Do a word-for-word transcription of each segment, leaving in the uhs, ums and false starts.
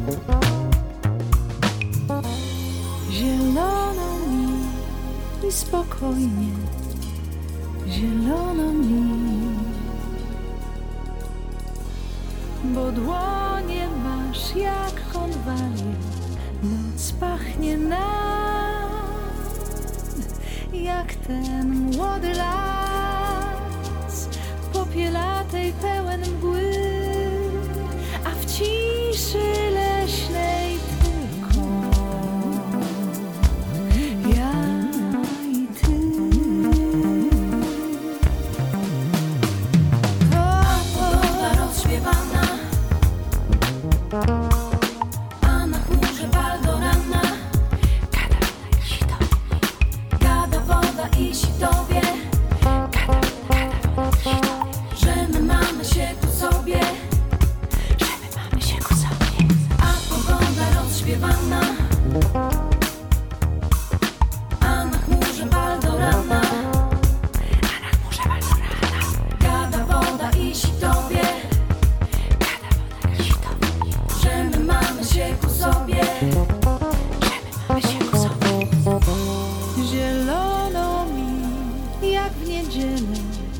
Zielono mi i spokojnie, zielono mi, bo dłonie masz jak konwalie, noc pachnie nam jak ten młody las popielatej pełen mgły, a w ciszy leśnej tylko ja i ty. A pogoda rozśpiewana, a na chmurze bal do rana. Gada woda i sitowie, że my mamy się ku sobie, Że my mamy się ku sobie. a pogoda rozśpiewana, a na chmurze bal do rana. A na chmurze bal do rana. Gada woda i sitowie, Gada woda i sitowie. że my mamy się ku sobie. Że my mamy się ku sobie. Zielono mi jak w niedzielę,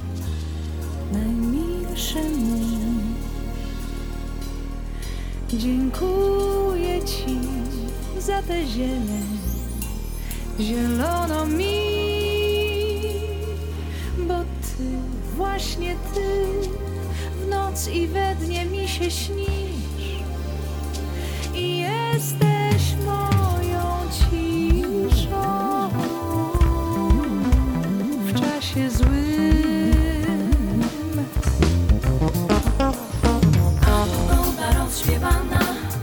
najmilszy mój. Dziękuję ci za tę zieleń, zielono mi, bo ty, właśnie ty, w noc i we dnie mi się śnisz i jesteś moją ciszą w czasie złym. A pogoda rozśpiewana,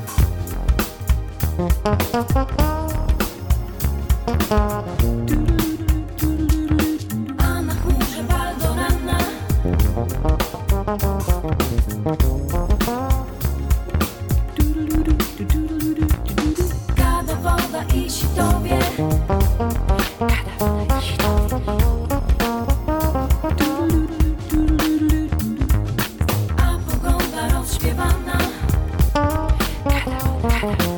a na chmurze bal do rana. Gada woda i sitowie, a pogoda rozśpiewana, Gada woda